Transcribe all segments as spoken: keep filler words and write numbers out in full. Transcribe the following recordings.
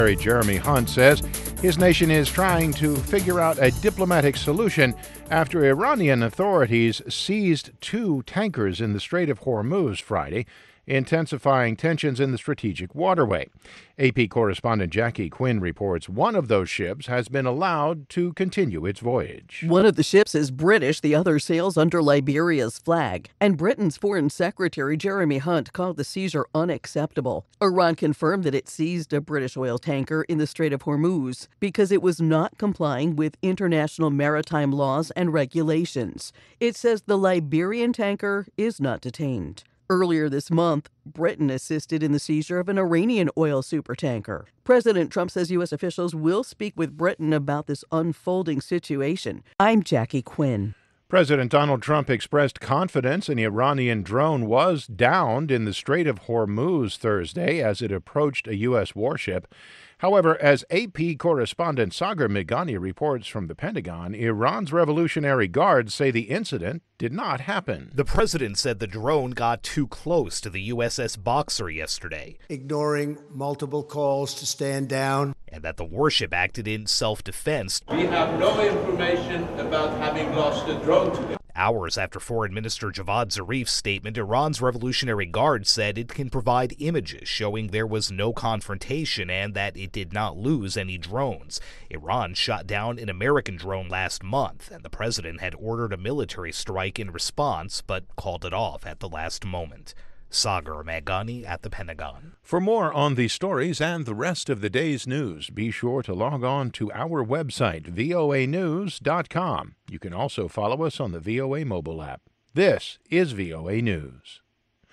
Jeremy Hunt says his nation is trying to figure out a diplomatic solution after Iranian authorities seized two tankers in the Strait of Hormuz Friday, intensifying tensions in the strategic waterway. A P correspondent Jackie Quinn reports one of those ships has been allowed to continue its voyage. One of the ships is British, the other sails under Liberia's flag. And Britain's Foreign Secretary Jeremy Hunt called the seizure unacceptable. Iran confirmed that it seized a British oil tanker in the Strait of Hormuz because it was not complying with international maritime laws and regulations. It says the Liberian tanker is not detained. Earlier this month, Britain assisted in the seizure of an Iranian oil supertanker. President Trump says U S officials will speak with Britain about this unfolding situation. I'm Jackie Quinn. President Donald Trump expressed confidence an Iranian drone was downed in the Strait of Hormuz Thursday as it approached a U S warship. However, as A P correspondent Sagar Meghani reports from the Pentagon, Iran's Revolutionary Guards say the incident did not happen. The president said the drone got too close to the U S S Boxer yesterday, ignoring multiple calls to stand down, and that the warship acted in self-defense. We have no information about having lost a drone today. Hours after Foreign Minister Javad Zarif's statement, Iran's Revolutionary Guard said it can provide images showing there was no confrontation and that it did not lose any drones. Iran shot down an American drone last month, and the president had ordered a military strike in response, but called it off at the last moment. Sagar Meghani at the Pentagon. For more on these stories and the rest of the day's news, be sure to log on to our website, V O A news dot com. You can also follow us on the V O A mobile app. This is V O A News.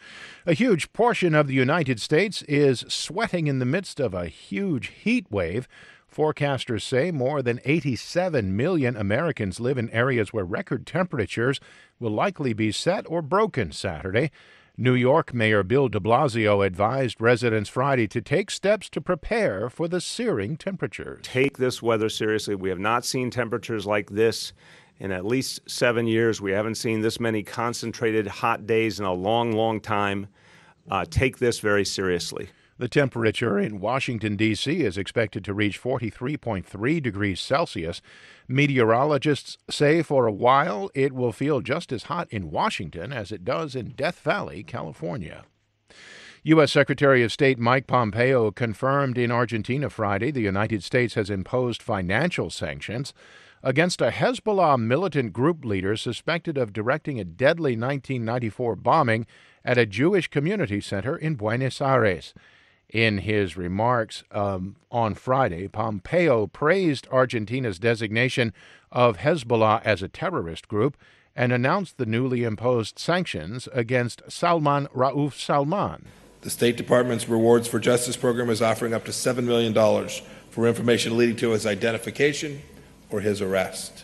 A huge portion of the United States is sweating in the midst of a huge heat wave. Forecasters say more than eighty-seven million Americans live in areas where record temperatures will likely be set or broken Saturday. New York Mayor Bill de Blasio advised residents Friday to take steps to prepare for the searing temperatures. Take this weather seriously. We have not seen temperatures like this in at least seven years. We haven't seen this many concentrated hot days in a long, long time. Uh, take this very seriously. The temperature in Washington, D C is expected to reach forty-three point three degrees Celsius. Meteorologists say for a while it will feel just as hot in Washington as it does in Death Valley, California. U S. Secretary of State Mike Pompeo confirmed in Argentina Friday the United States has imposed financial sanctions against a Hezbollah militant group leader suspected of directing a deadly nineteen ninety-four bombing at a Jewish community center in Buenos Aires. In his remarks um, on Friday, Pompeo praised Argentina's designation of Hezbollah as a terrorist group and announced the newly imposed sanctions against Salman Rauf Salman. The State Department's Rewards for Justice program is offering up to seven million dollars for information leading to his identification or his arrest.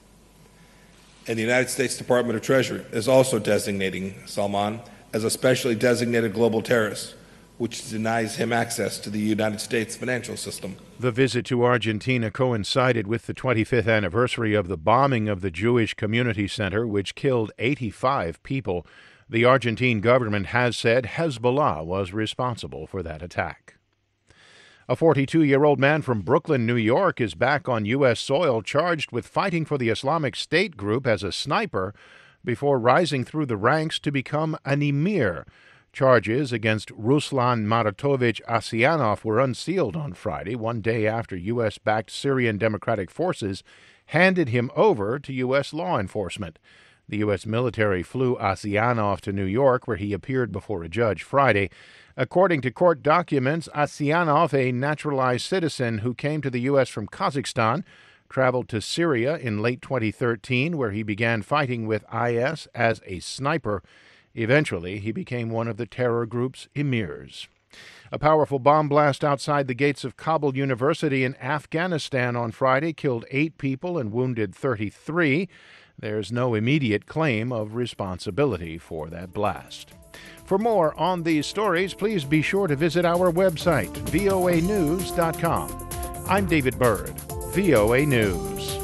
And the United States Department of Treasury is also designating Salman as a specially designated global terrorist, which denies him access to the United States financial system. The visit to Argentina coincided with the twenty-fifth anniversary of the bombing of the Jewish Community Center, which killed eighty-five people. The Argentine government has said Hezbollah was responsible for that attack. A forty-two-year-old man from Brooklyn, New York, is back on U S soil charged with fighting for the Islamic State group as a sniper before rising through the ranks to become an emir. Charges against Ruslan Maratovich Asyanov were unsealed on Friday, one day after U S-backed Syrian Democratic Forces handed him over to U S law enforcement. The U S military flew Asyanov to New York, where he appeared before a judge Friday. According to court documents, Asyanov, a naturalized citizen who came to the U S from Kazakhstan, traveled to Syria in late twenty thirteen, where he began fighting with I S as a sniper. Eventually, he became one of the terror group's emirs. A powerful bomb blast outside the gates of Kabul University in Afghanistan on Friday killed eight people and wounded thirty-three. There's no immediate claim of responsibility for that blast. For more on these stories, please be sure to visit our website, V O A news dot com. I'm David Bird, V O A News.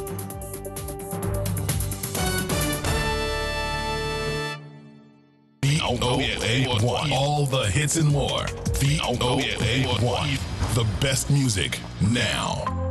V O A one. All the hits and more. V O A one. The best music now.